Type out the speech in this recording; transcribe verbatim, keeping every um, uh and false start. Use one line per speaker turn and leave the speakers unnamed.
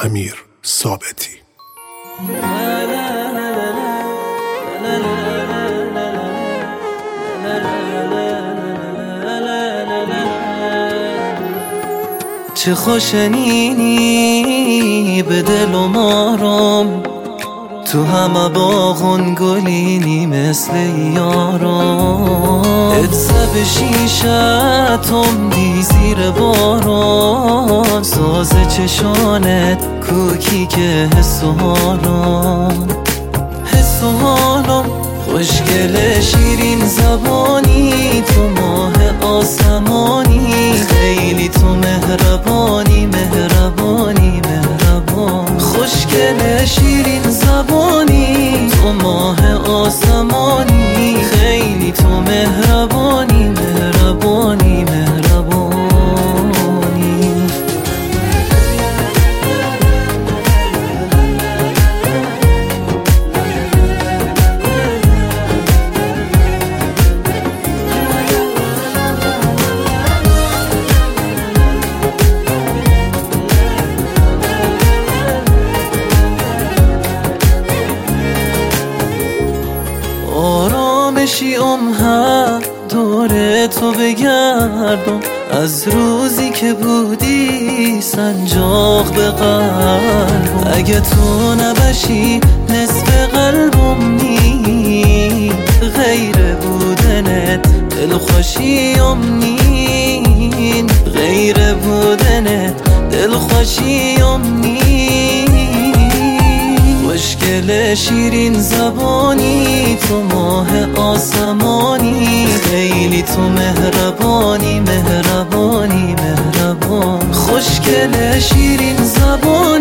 امیر ثابتی.
چه خوشنینی به دل و مارم، تو همه باغون گلینی مثل یارم. اتسب شیشتم دی زیر باران، ساز چشانت کوکی که حس و حالم، حس و حالم. خوشگل شیرین زبانی، تو ماه آسمانی، خیلی تو مهربانی مهربانی مهربان. خوشگل شیرین زبانی، تو ماه آسمانی، خیلی تو مهربانی مهربانی مهربانی. آرامشی امها دور تو بگردم، از روزی که بودی سنجاق به قلبم. اگه تو نباشی نصف قلبم نی، غیر بودنت دل خوشیم نین، غیر بودنت دل خوشیم نین. خوشگل شیرین زبانی، تو ماه آسمانی، خیلی تو مهربانی مهربانی مهربان. خوشگل شیرین زبانی،